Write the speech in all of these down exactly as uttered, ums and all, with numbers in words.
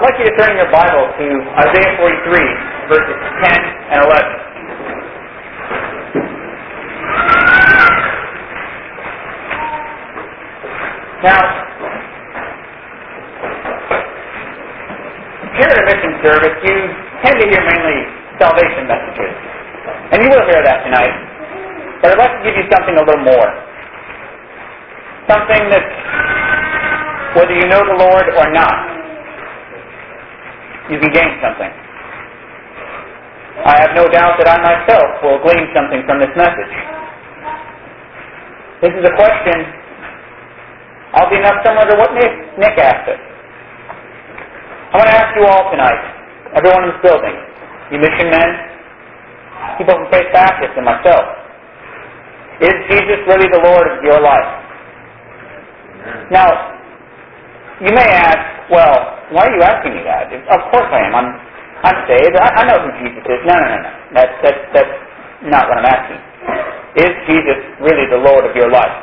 like you to turn your Bible to Isaiah forty-three, verses ten and eleven. Now, here at a mission service, you tend to hear mainly salvation messages. And you will hear that tonight. But I'd like to give you something a little more. Something that, whether you know the Lord or not, you can gain something. I have no doubt that I myself will glean something from this message. This is a question, I'll be enough similar to what Nick, Nick asked it. I want to ask you all tonight, everyone in this building, you mission men, people from Faith Baptist and myself, is Jesus really the Lord of your life? Now, you may ask, well, why are you asking me that? Of course I am. I'm, I'm saved. I, I know who Jesus is. No, no, no, no. That's, that's, that's not what I'm asking. Is Jesus really the Lord of your life?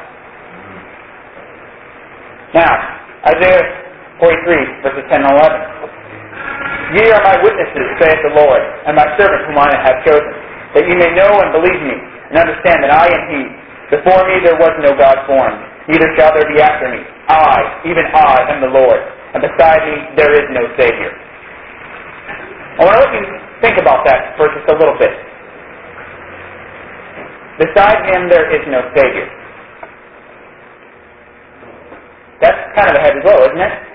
Now, Isaiah forty-three, verses ten and eleven. Ye are my witnesses, saith the Lord, and my servant whom I have chosen, that ye may know and believe me, and understand that I am He. Before me there was no God formed, neither shall there be after me. I, even I, am the Lord, and beside me there is no Savior. I want to let you think about that for just a little bit. Beside Him there is no Savior. That's kind of a heavy blow, isn't it?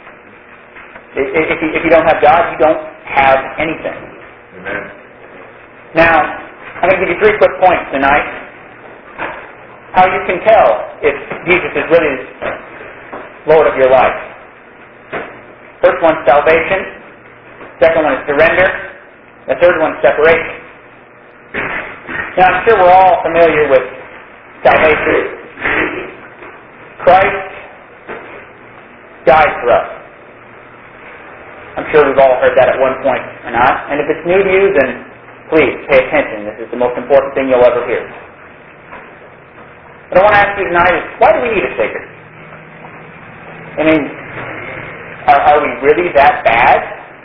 If you, if you don't have God, you don't have anything. Amen. Now, I'm going to give you three quick points tonight. How you can tell if Jesus is really Lord of your life. First one, salvation. Second one is surrender. The third one, separation. Now, I'm sure we're all familiar with salvation. Christ died for us. I'm sure we've all heard that at one point or not. And if it's new to you, then please pay attention. This is the most important thing you'll ever hear. What I want to ask you tonight is, why do we need a Savior? I mean, are, are we really that bad?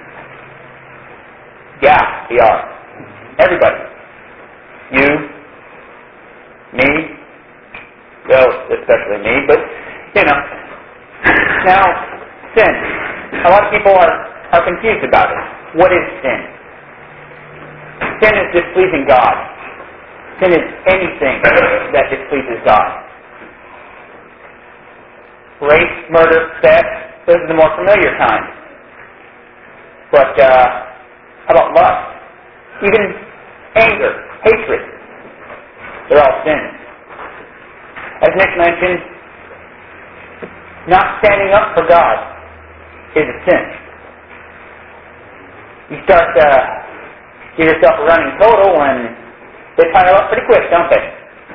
Yeah, we are. Everybody. You, me, well, especially me, but, you know. Now, sin. A lot of people are, are confused about it. What is sin? Sin is displeasing God. Sin is anything that displeases God. Rape, murder, theft, those are the more familiar kinds. But uh, how about lust? Even anger, hatred, they're all sins. As Nick mentioned, not standing up for God is a sin. You start to give yourself a running total and they pile up pretty quick, don't they?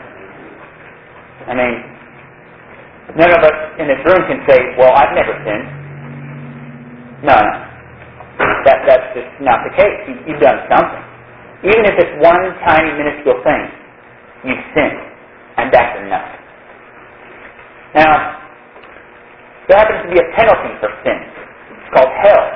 I mean, none of us in this room can say, well, I've never sinned. No, no. That, that's just not the case. You, you've done something. Even if it's one tiny, minuscule thing, you've sinned. And that's enough. Now, there happens to be a penalty for sin. It's called hell.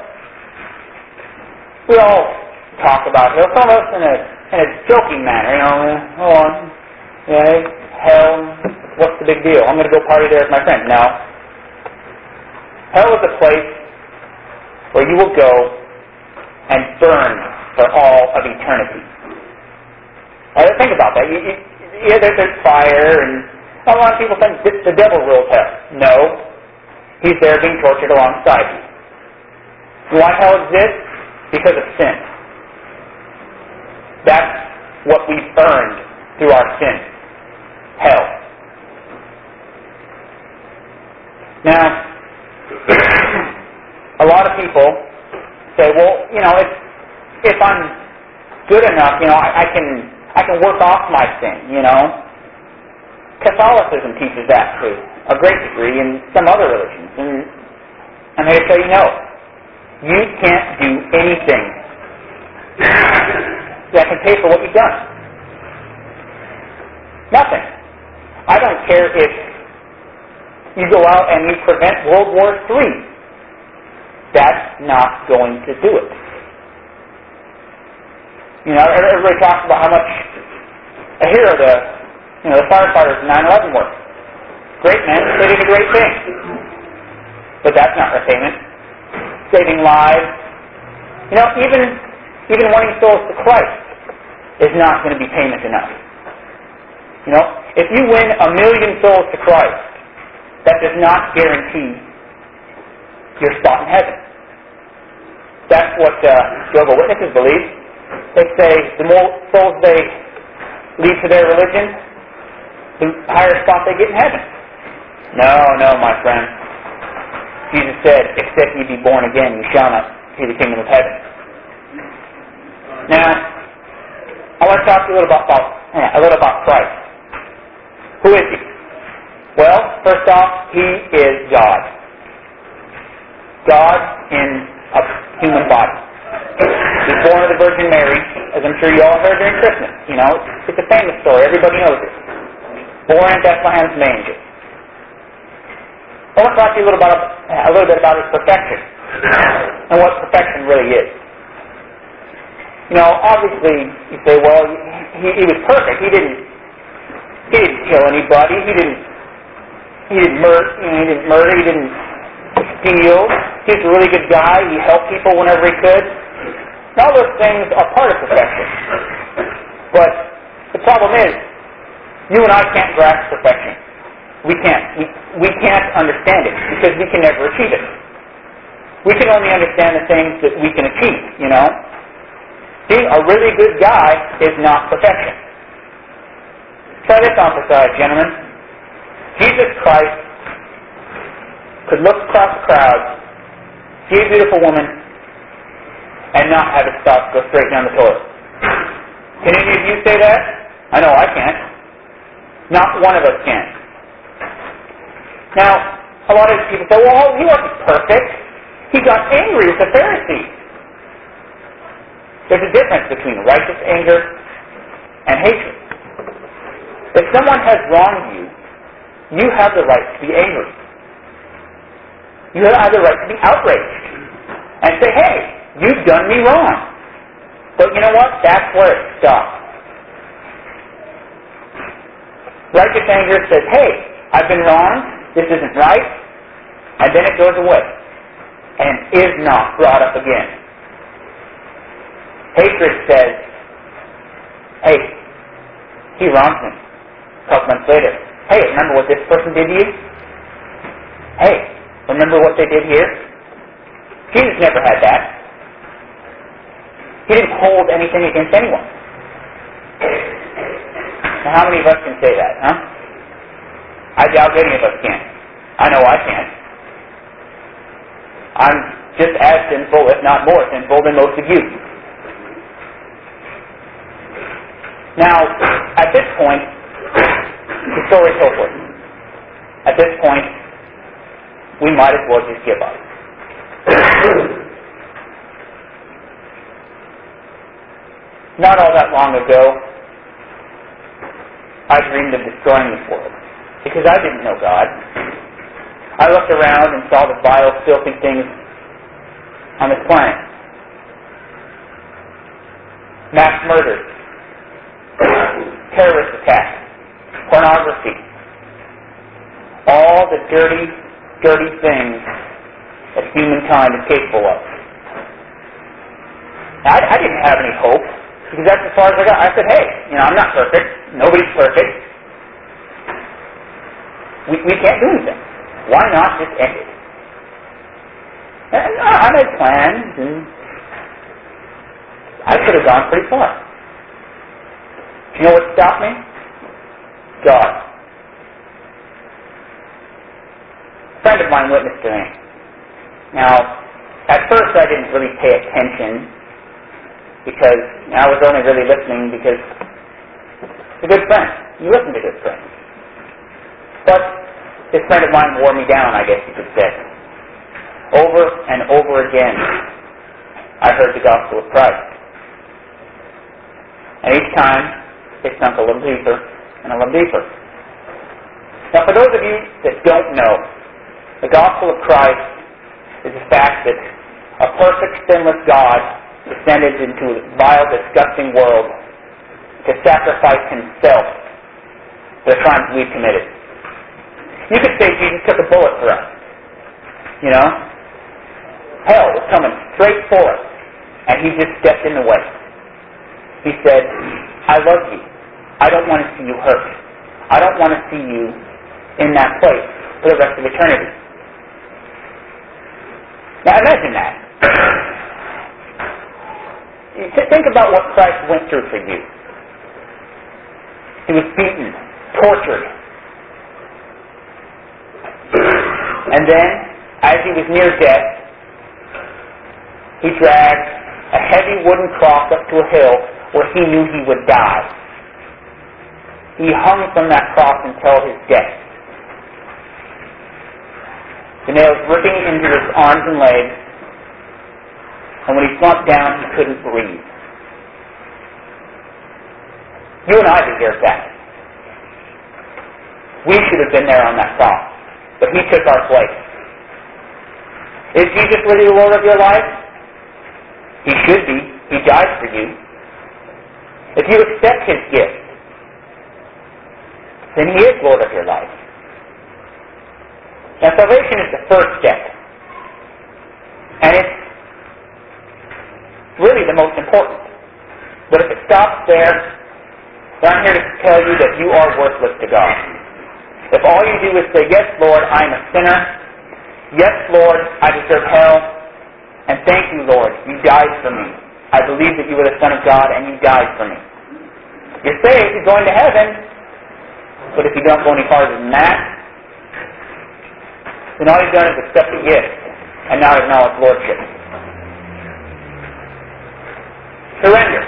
We all talk about hell. Some of us in a in a joking manner, you know, oh, yeah, hell, what's the big deal? I'm going to go party there with my friends. No. Hell is a place where you will go and burn for all of eternity. Now, think about that. You, you, yeah, there, there's fire, and a lot of people think it's the devil rules hell. No. He's there being tortured alongside you. Why hell exists? Because of sin. That's what we've earned through our sin. Hell. Now, a lot of people say, well, you know, if, if I'm good enough, you know, I, I can I can work off my sin, you know. Catholicism teaches that to a great degree, and some other religions. And I'm here to tell you, no. You can't do anything that can pay for what you've done. Nothing. I don't care if you go out and you prevent World War Three. That's not going to do it. You know, everybody talks about how much a hero the, you know, the firefighters in nine eleven were. Great men, they did a great thing. But that's not repayment. Saving lives. You know, even, even winning souls to Christ is not going to be payment enough. You know, if you win a million souls to Christ, that does not guarantee your spot in heaven. That's what uh, Jehovah's Witnesses believe. They say the more souls they lead to their religion, the higher spot they get in heaven. No, no, my friend. Jesus said, except ye be born again, you shall not see the kingdom of heaven. Now, I want to talk to you a little about, a little about Christ. Who is He? Well, first off, He is God. God in a human body. He's born of the Virgin Mary, as I'm sure you all heard during Christmas. You know, it's, it's a famous story. Everybody knows it. Born in Bethlehem's manger. I want to talk to you a little, about, a little bit about His perfection and what perfection really is. You know, obviously, you say, well, he, he was perfect. He didn't. He didn't kill anybody. He didn't. He didn't murder. He didn't murder. He didn't steal. He was a really good guy. He helped people whenever he could. And all those things are part of perfection. But the problem is, you and I can't grasp perfection. We can't. We, we can't understand it because we can never achieve it. We can only understand the things that we can achieve, you know. Being a really good guy is not perfection. Try this on for size, gentlemen. Jesus Christ could look across the crowd, see a beautiful woman, and not have it stop, go straight down the toilet. Can any of you say that? I know I can't. Not one of us can. Now, a lot of people say, well, he wasn't perfect. He got angry with the Pharisees. There's a difference between righteous anger and hatred. If someone has wronged you, you have the right to be angry. You have the right to be outraged and say, hey, you've done me wrong. But you know what? That's where it stops. Righteous anger says, hey, I've been wronged. This isn't right, and then it goes away, and is not brought up again. Hatred says, hey, he wronged me. A couple months later, hey, remember what this person did to you? Hey, remember what they did here? Jesus never had that. He didn't hold anything against anyone. Now, how many of us can say that, huh? I doubt any of us can. I know I can't. I'm just as sinful, if not more sinful, than most of you. Now, at this point, the story's hopeless. At this point, we might as well just give up. Not all that long ago, I dreamed of destroying this world. Because I didn't know God. I looked around and saw the vile, filthy things on this planet. Mass murders, terrorist attacks, pornography, all the dirty, dirty things that humankind is capable of. I, I didn't have any hope, because that's as far as I got. I said, hey, you know, I'm not perfect. Nobody's perfect. We, we can't do anything. Why not just end it? And I made plans, and I could have gone pretty far. You know what stopped me? God. A friend of mine witnessed to me. Now, at first I didn't really pay attention, because I was only really listening because it's a good friend. You listen to good friends. But this friend of mine wore me down, I guess you could say. Over and over again, I heard the gospel of Christ. And each time, it sunk a little deeper and a little deeper. Now, for those of you that don't know, the gospel of Christ is the fact that a perfect, sinless God descended into a vile, disgusting world to sacrifice himself for the crimes we've committed. You could say Jesus took a bullet for us. You know? Hell was coming straight for us, and he just stepped in the way. He said, I love you. I don't want to see you hurt. I don't want to see you in that place for the rest of eternity. Now imagine that. Think about what Christ went through for you. He was beaten, tortured. And then, as he was near death, he dragged a heavy wooden cross up to a hill where he knew he would die. He hung from that cross until his death. The nails ripping into his arms and legs, and when he slumped down, he couldn't breathe. You and I deserve that. We should have been there on that cross, but he took our place. Is Jesus really the Lord of your life? He should be. He died for you. If you accept his gift, then he is Lord of your life. Now, salvation is the first step. And it's really the most important. But if it stops there, then I'm here to tell you that you are worthless to God. If all you do is say, yes, Lord, I am a sinner. Yes, Lord, I deserve hell. And thank you, Lord, you died for me. I believe that you were the Son of God and you died for me. You're saved, you're going to heaven. But if you don't go any farther than that, then all you've done is accept the gift and not acknowledge Lordship. Surrender.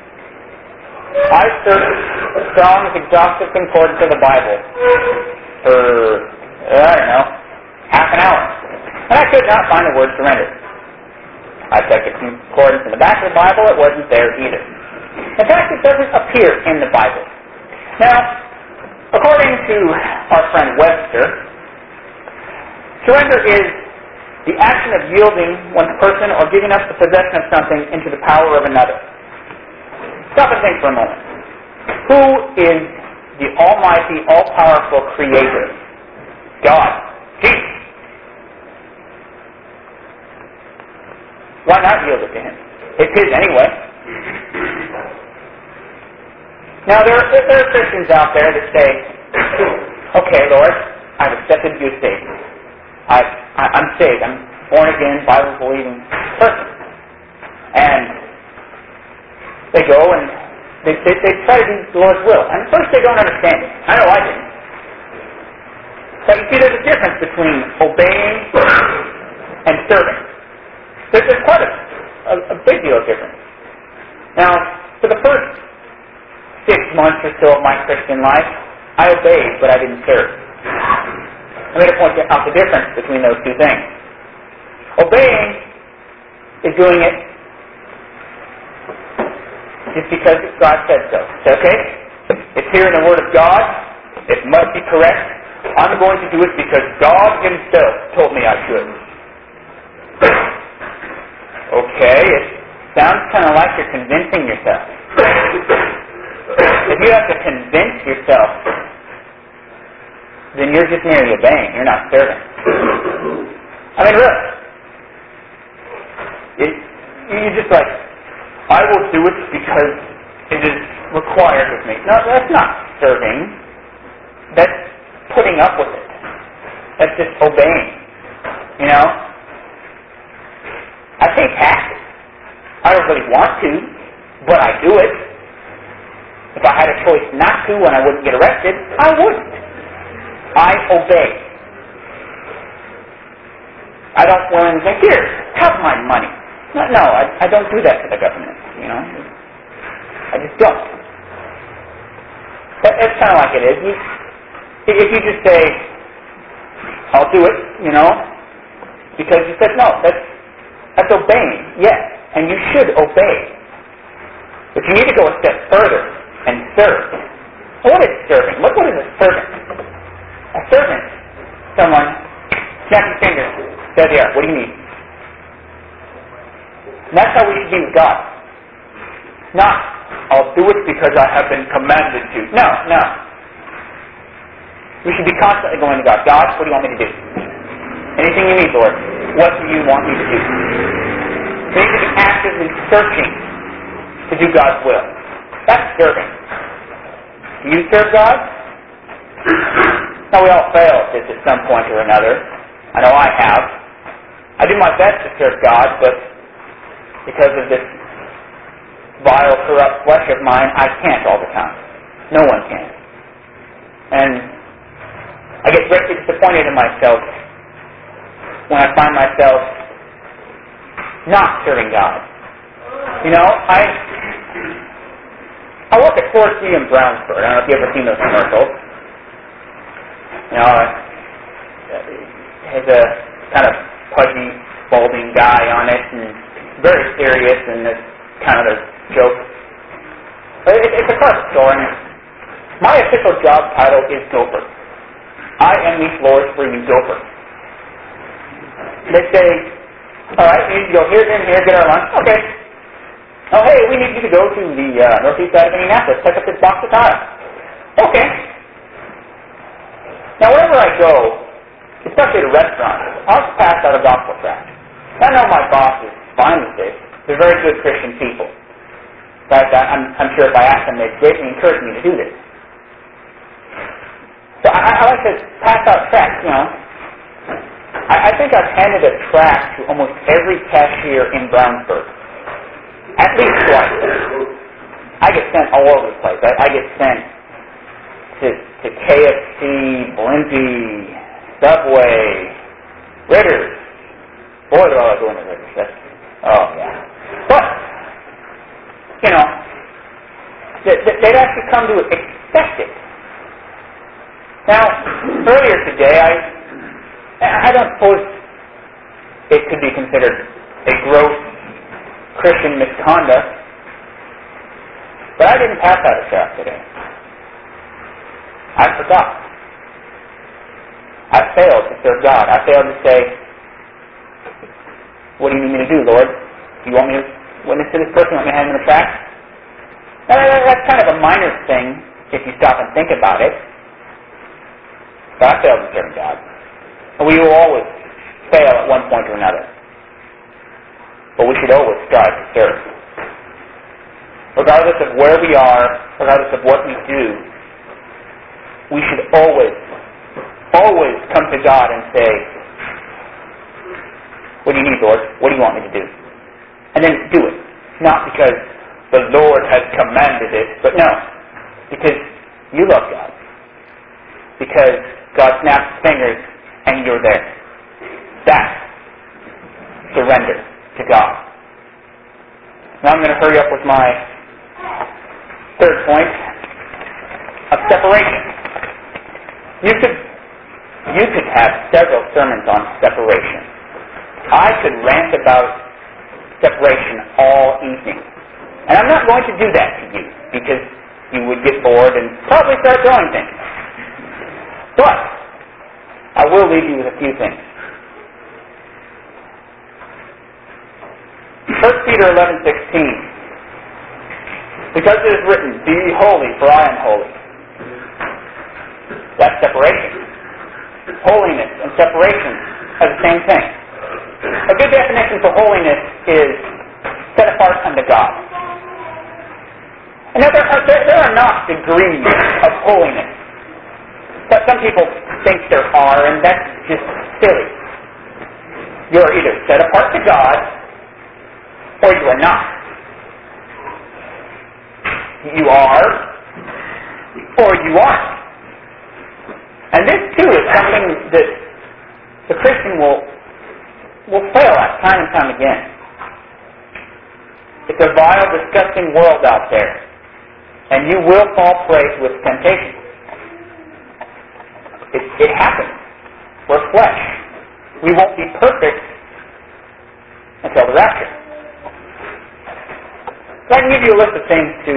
I searched Strong's exhaustive concordance of the Bible for, I don't know, half an hour. And I could not find the word surrender. I checked the concordance in the back of the Bible, it wasn't there either. In fact, it doesn't appear in the Bible. Now, according to our friend Webster, surrender is the action of yielding one's person or giving up the possession of something into the power of another. Stop and think for a moment. Who is the almighty, all-powerful creator? God. Jesus. Why not yield it to him? It's his anyway. Now, there are, there are Christians out there that say, okay, Lord, I've accepted you as Savior. I, I, I'm saved. I'm born again, Bible-believing person. And they go and they, they, they try to do the Lord's will. And at first they don't understand it. I know I didn't. But you see, there's a difference between obeying and serving. There's, there's quite a, a, a big deal of difference. Now, for the first six months or so of my Christian life, I obeyed, but I didn't serve. I made a point out the difference between those two things. Obeying is doing it just because God said so. It's okay? It's here in the Word of God. It must be correct. I'm going to do it because God himself told me I should. Okay, it sounds kind of like you're convincing yourself. If you have to convince yourself, then you're just merely obeying. You're not serving. I mean, really. It, you're just like, I will do it because it is required of me. No, that's not serving. That's putting up with it. That's just obeying. You know? I pay taxes. I don't really want to, but I do it. If I had a choice not to and I wouldn't get arrested, I wouldn't. I obey. I don't willingly say, here, have my money. No, no I, I don't do that to the government, you know. I just don't. But that's kind of like it is. You, if you just say, I'll do it, you know, because you said no, that's, that's obeying, yes, and you should obey. But you need to go a step further and serve. What is serving? What, what is a servant? A servant, someone, snap your fingers, says, yeah, what do you need? And that's how we should be with God. Not, I'll do it because I have been commanded to. No, no. We should be constantly going to God. God, what do you want me to do? Anything you need, Lord. What do you want me to do? We need to be actively searching to do God's will. That's serving. Do you serve God? Now, we all fail at this at some point or another. I know I have. I do my best to serve God, but because of this vile, corrupt flesh of mine, I can't all the time. No one can. And I get greatly disappointed in myself when I find myself not serving God. You know, I I work at four C in Brownsburg. I don't know if you've ever seen those commercials. You know, it has a kind of pudgy, balding guy on it, and very serious, and it's kind of a joke. But it, it's a carpet store, and my official job title is gopher. I am the floors for you gopher. They say, all right, we need to go here, then here, get our lunch. Okay. Oh, hey, we need you to go to the uh, northeast side of Indianapolis, pick up this box of tile. Okay. Now, wherever I go, especially at a restaurant, I'll pass out a gospel tract. I know my boss is fine with this. They're very good Christian people. In fact, I'm, I'm sure if I asked them, they'd greatly encourage me to do this. So I, I like to pass out tracts, you know. I, I think I've handed a tract to almost every cashier in Brownsburg. At least twice. I get sent all over the place. I, I get sent to, to K F C, Blimpie, Subway, Ritter's. Boy, do I like going to Ritter's. That's, oh, yeah. But, you know, they'd actually come to expect it. Now, earlier today, I I don't suppose it could be considered a gross Christian misconduct, but I didn't pass out a tract today. I forgot. I failed to serve God. I failed to say, what do you need me to do, Lord? Do you want me to witness to this person? You want me to hand him a tract? Now, that's kind of a minor thing if you stop and think about it. But I failed to serve God. And we will always fail at one point or another. But we should always strive to serve. Regardless of where we are, regardless of what we do, we should always, always come to God and say, what do you need, Lord? What do you want me to do? And then do it. Not because the Lord has commanded it, but no, because you love God. Because God snaps his fingers and you're there. That's surrender to God. Now I'm going to hurry up with my third point of separation. You could you could have several sermons on separation. I could rant about separation all evening. And I'm not going to do that to you because you would get bored and probably start throwing things. But I will leave you with a few things. First Peter eleven sixteen. Because it is written, be ye holy, for I am holy. That's separation. Holiness and separation are the same thing. A good definition for holiness is set apart unto God. And now there are, there, there are not degrees of holiness. But some people think there are, and that's just silly. You're either set apart to God, or you are not. You are, or you aren't. And this, too, is something that the Christian will, will fail at time and time again. It's a vile, disgusting world out there, and you will fall prey to its temptation. It, it happens. We're flesh. We won't be perfect until the rapture. So I can give you a list of things to,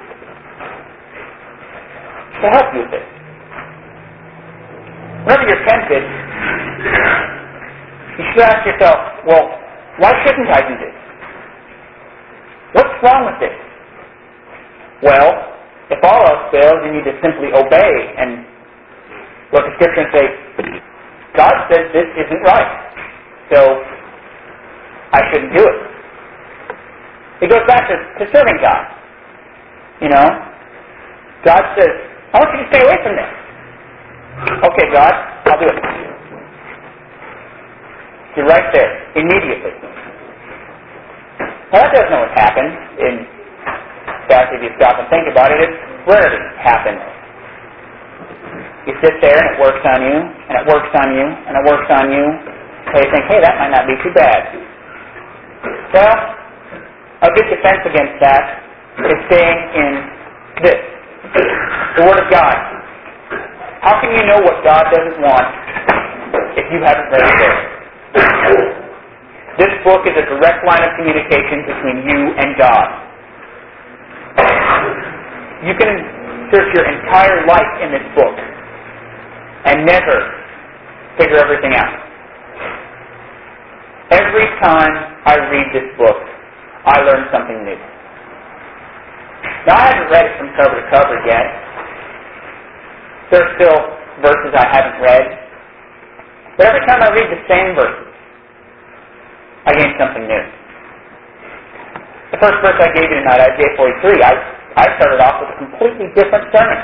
to help you with this. Whenever you're tempted, you should ask yourself, well, why shouldn't I do this? wrong with this? Well, if all else fails, you need to simply obey and look at Scripture and say, God says this isn't right, so I shouldn't do it. It goes back to, to serving God. You know, God says, I want you to stay away from this. Okay, God, I'll do it. You're right there, immediately. Well, that doesn't always happen. In fact, if you stop and think about it, it rarely happens. You sit there and it works on you, and it works on you, and it works on you, so you think, hey, that might not be too bad. Well, a good defense against that is staying in this, the Word of God. How can you know what God doesn't want if you haven't read it there? This book is a direct line of communication between you and God. You can search your entire life in this book and never figure everything out. Every time I read this book, I learn something new. Now, I haven't read it from cover to cover yet. There are still verses I haven't read. But every time I read the same verses, I gain something new. The first verse I gave you tonight, Isaiah forty-three, I, I started off with a completely different sermon.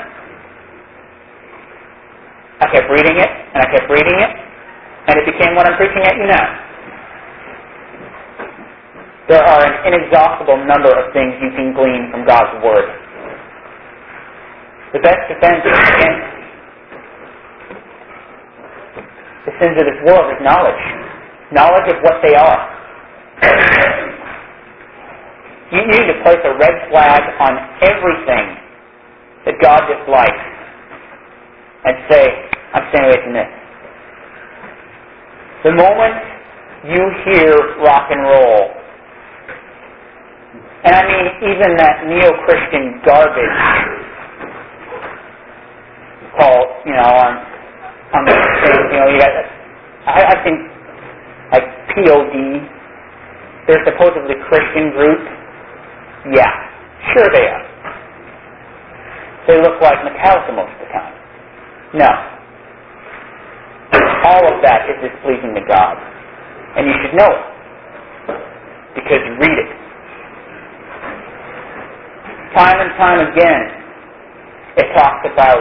I kept reading it, and I kept reading it, and it became what I'm preaching at you now. There are an inexhaustible number of things you can glean from God's Word. The best defense against the sins of this world is knowledge. Knowledge of what they are. You need to place a red flag on everything that God dislikes and say, I'm staying away from this. The moment you hear rock and roll, and I mean even that neo-Christian garbage called, you know, on, on the thing, you know, you got, I, I think, like P O D, they're supposedly Christian group. Yeah, sure they are. They look like Metallica most of the time. No. All of that is displeasing to God. And you should know it. Because you read it. Time and time again, it talks about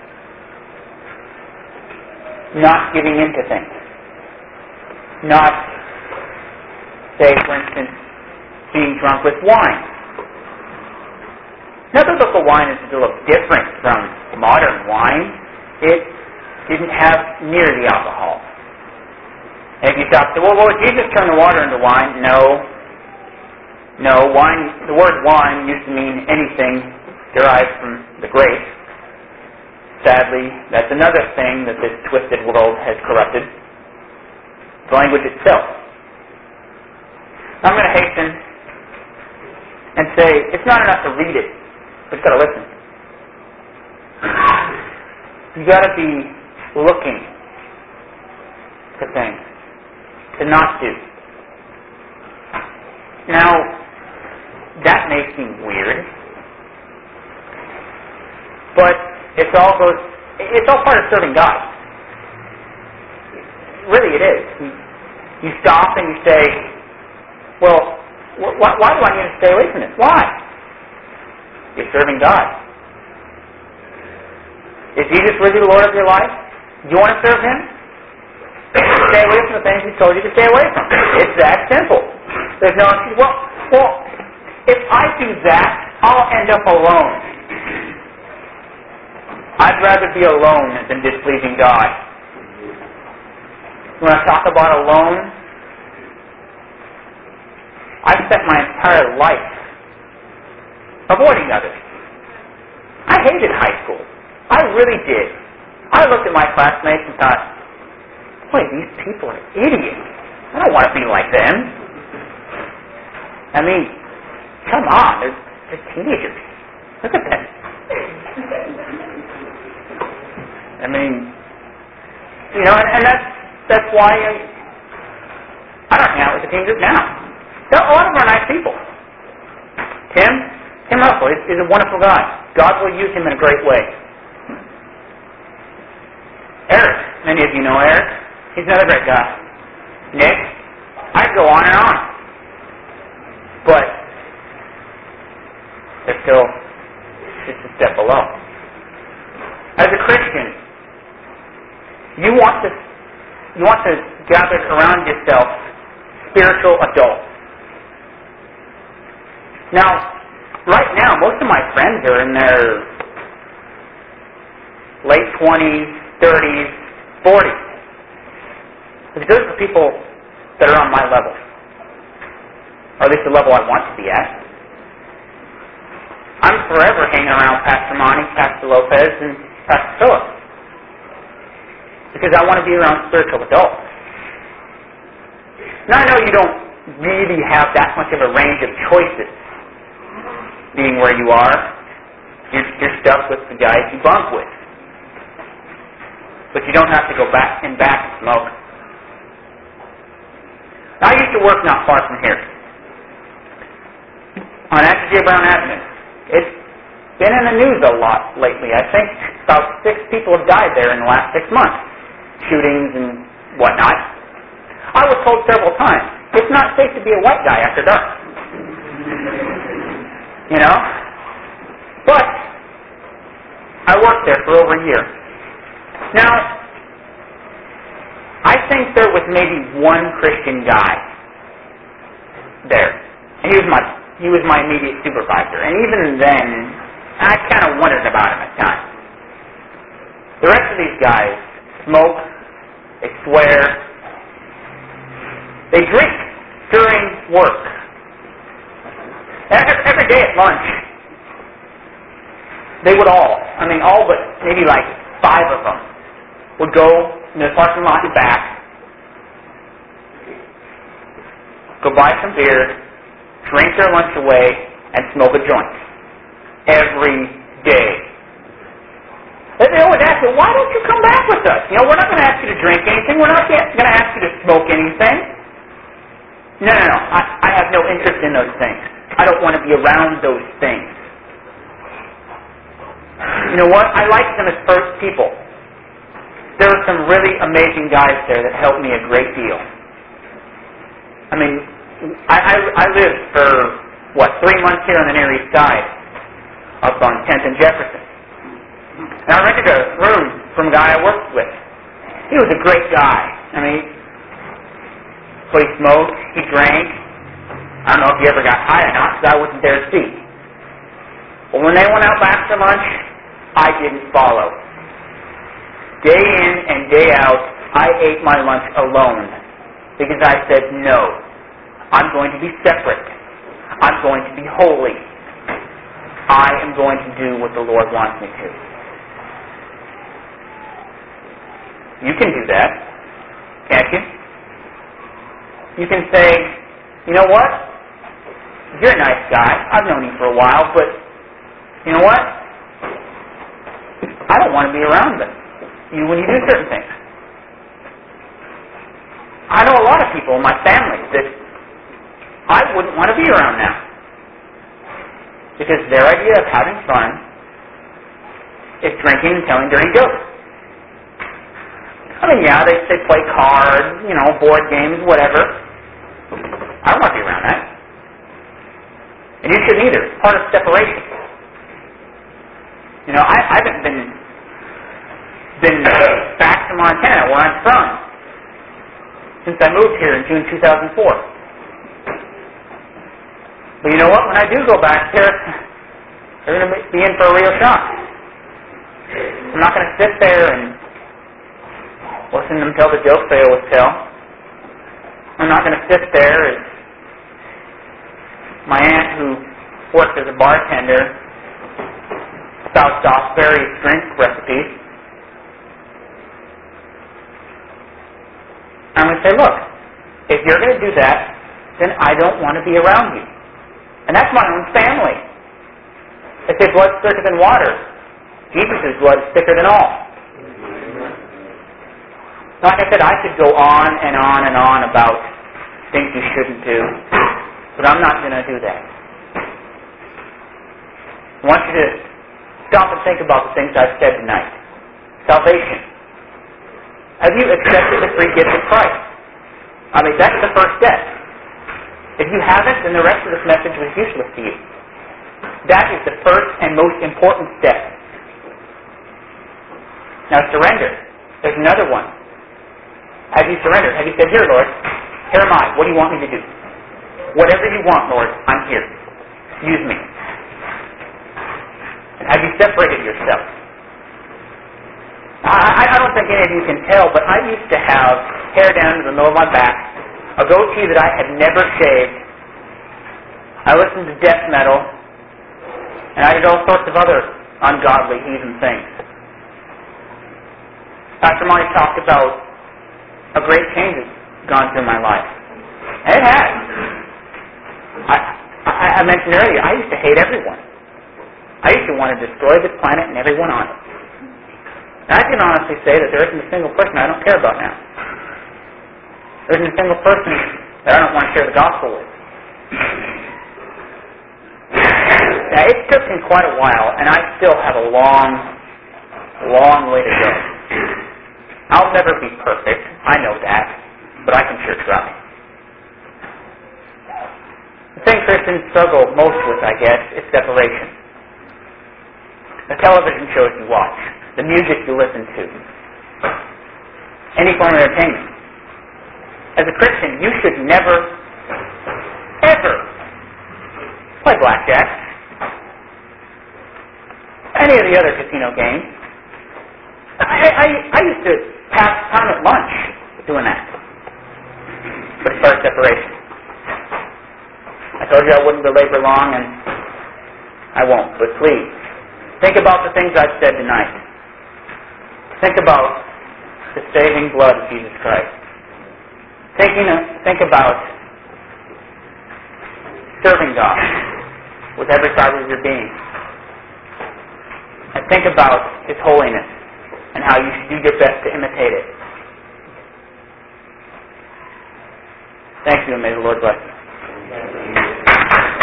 not giving in to things. Not, say, for instance, being drunk with wine. Now, biblical wine is a little different from modern wine. It didn't have near the alcohol. And if you stop, well, well, did Jesus turn the water into wine? No. No, wine. The word wine used to mean anything derived from the grape. Sadly, that's another thing that this twisted world has corrupted. The language itself. I'm going to hasten and say, it's not enough to read it. We've got to listen. You've got to be looking for things to not do. Now, that may seem weird, but it's all goes. It's all part of serving God. Really, it is. You, you stop and you say, "Well, wh- wh- why do I need to stay away from this? Why?" You're serving God. Is Jesus really the Lord of your life? Do you want to serve Him? Stay away from the things He told you to stay away from. It's that simple. There's no excuse. Well, well, if I do that, I'll end up alone. I'd rather be alone than displeasing God. When I talk about alone, I've spent my entire life avoiding others. I hated high school. I really did. I looked at my classmates and thought, boy, these people are idiots. I don't want to be like them. I mean, come on, they're, they're teenagers. Look at them. I mean, you know, and, and that's that's why I, I don't hang out with the teen group now. A lot of them are nice people. Tim? Tim Russell is, is a wonderful guy. God will use him in a great way. Eric. Many of you know Eric. He's another great guy. Nick. I'd go on and on. But they're still just a step below. As a Christian, you want to you want to gather around yourself spiritual adults. Now, right now, most of my friends are in their late twenties, thirties, forties. Because those are people that are on my level. Or at least the level I want to be at. I'm forever hanging around Pastor Monty, Pastor Lopez, and Pastor Philip. Because I want to be around spiritual adults. Now I know you don't really have that much of a range of choices being where you are. You're, you're stuck with the guys you bunk with. But you don't have to go back and back and smoke. I used to work not far from here. On Actor J. Brown Avenue. It's been in the news a lot lately. I think about six people have died there in the last six months. Shootings and whatnot. I was told several times, it's not safe to be a white guy after dark. You know? But I worked there for over a year. Now, I think there was maybe one Christian guy there. And he was my he was my immediate supervisor. And even then, I kind of wondered about him at times. The rest of these guys smoke, they swear, they drink during work. Every, every day at lunch, they would all, I mean all but maybe like five of them, would go in the parking lot and back, go buy some beer, drink their lunch away, and smoke a joint. Every day. They always ask me, why don't you come back with us? You know, we're not going to ask you to drink anything. We're not going to ask you to smoke anything. No, no, no. I, I have no interest in those things. I don't want to be around those things. You know what? I like them as first people. There are some really amazing guys there that helped me a great deal. I mean, I, I, I lived for, what, three months here on the Near East Side, up on tenth and Jefferson. And I rented a room from a guy I worked with. He was a great guy. I mean, but he smoked, he drank. I don't know if he ever got high or not, because I wasn't there to see. But when they went out back to lunch, I didn't follow. Day in and day out, I ate my lunch alone, because I said, no, I'm going to be separate. I'm going to be holy. I am going to do what the Lord wants me to. You can do that, can't you? You can say, you know what? You're a nice guy. I've known you for a while, but you know what? I don't want to be around them. You when you do certain things. I know a lot of people in my family that I wouldn't want to be around now. Because their idea of having fun is drinking and telling dirty jokes. I mean, yeah, they, they play cards, you know, board games, whatever. I don't want to be around that. And you shouldn't either. It's part of separation. You know, I, I haven't been been back to Montana, where I'm from, since I moved here in June two thousand four. But you know what? When I do go back there, they're going to be in for a real shock. I'm not going to sit there and listen to them tell the jokes they always tell. I'm not going to sit there as my aunt, who worked as a bartender, spouts off various drink recipes. I'm going to say, look, if you're going to do that, then I don't want to be around you. And that's my own family. They say blood's thicker than water. Jesus' blood is thicker than all. Like I said, I could go on and on and on about things you shouldn't do, but I'm not going to do that. I want you to stop and think about the things I've said tonight. Salvation. Have you accepted the free gift of Christ? I mean, that's the first step. If you haven't, then the rest of this message was useless to you. That is the first and most important step. Now, surrender. There's another one. Have you surrendered? Have you said, here, Lord, here am I. What do you want me to do? Whatever you want, Lord, I'm here. Use me. And have you separated yourself? I, I don't think any of you can tell, but I used to have hair down to the middle of my back, a goatee that I had never shaved. I listened to death metal, and I did all sorts of other ungodly, heathen things. Pastor Monty talked about a great change that's gone through my life. And it has. I, I, I mentioned earlier, I used to hate everyone. I used to want to destroy this planet and everyone on it. And I can honestly say that there isn't a single person I don't care about now. There isn't a single person that I don't want to share the gospel with. Now, it took me quite a while, and I still have a long, long way to go. I'll never be perfect. I know that. But I can sure try. The thing Christians struggle most with, I guess, is separation. The television shows you watch, the music you listen to, any form of entertainment. As a Christian, you should never, ever play blackjack, any of the other casino games. I, I, I used to pass time at lunch doing that. But as far as separation, I told you I wouldn't belabor long, and I won't. But please, think about the things I've said tonight. Think about the saving blood of Jesus Christ. Thinking, think about serving God with every fiber of your being. And think about His holiness and how you should do your best to imitate it. Thank you, and may the Lord bless you.